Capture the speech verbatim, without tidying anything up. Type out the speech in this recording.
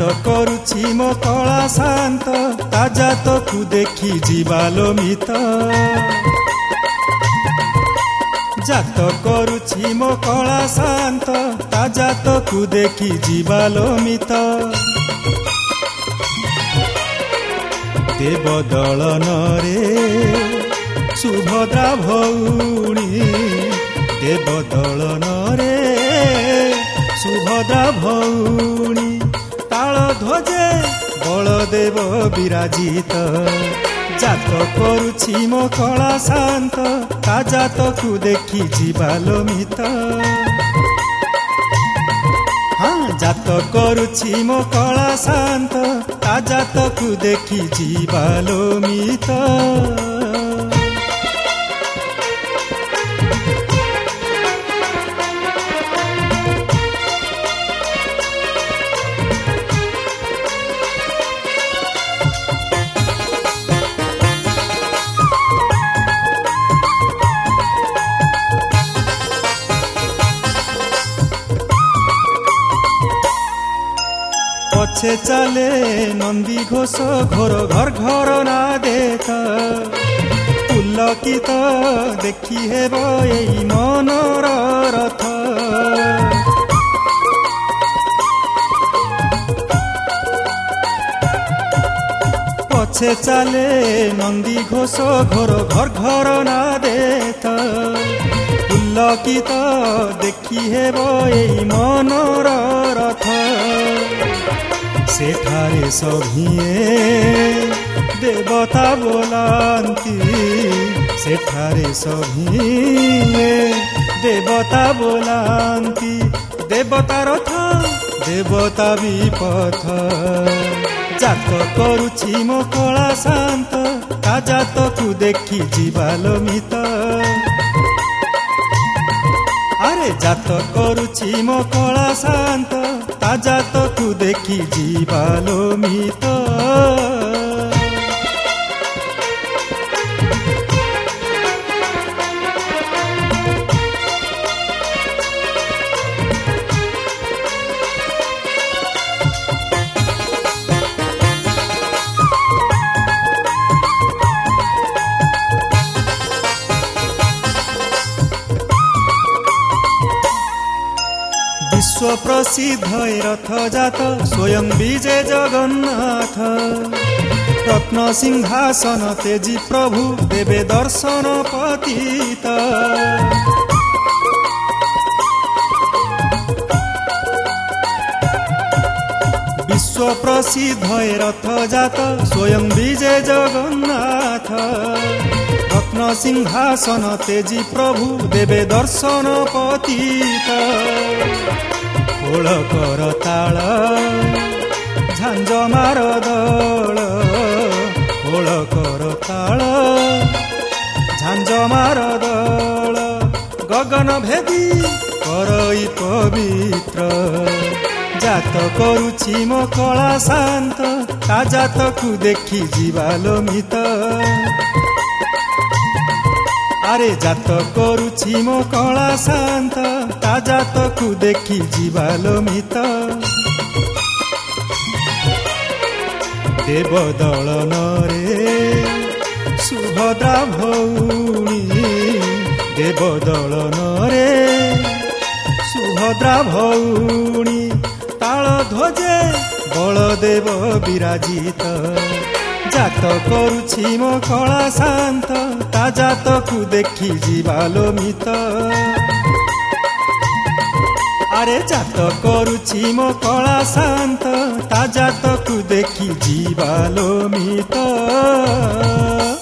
जात करुछि मो कला शांत ता जात को देखी जीवालो मित जात करुछि मो कला शांत ता जात को देखी जीवालो मित देव दलन रे सुभद्रा भौणी देव दलन रे सुभद्रा भौणी ताल ध्वजे बलदेव विराजित जात करुछि मो कला शांत ता जात को देखी जीवालो मित हाँ जात करुछि मो कला शांत ता जात को देखी जीवालो मित पछे चले नंदी घोष घोर घर घर ना देखा पुलकित देखी हेब एई मनर रथ पछे चले नंदी घोष घोर घर घर ना देखा पुलकित देखी हेब एई मनर रथ सेठारे सभिए देवता बोलांती सेठारे सभिए देवता बोलांती देवता रथ देवता विपथ जात करुछि मो कला शांत ता जात को देखी जीवालो मित अरे जात करुछि मो कला शांत ता जात को देखी जीवालो मित विश्व प्रसिद्ध रथ जात स्वयं विजय जगन्नाथ रत्न सिंहासन तेजी प्रभु देवे दर्शन पतित विश्व प्रसिद्ध रथ जात स्वयं विजय जगन्नाथ रत्न सिंहासन तेजी प्रभु देवे दर्शन पतित ओळ कर ताल झांझ मार दल ओळ कर ताल झांझ मार दल गगन भेदी करई पवित्र जात करुछि मो कला शांत ता जात को देखी जीवालो मित अरे जात करुछि मो कला शांत ता जात को देखी जीवालो मित देव दलन रे सुभद्रा भौणी देव दलन रे सुभद्रा भौणी ताल ध्वजे बलदेव विराजित जात करुछि मो कला शांत ता जात को देखी जीवालो मित अरे जात करुछि मो कला शांत ता जात को देखी जीवालो मित।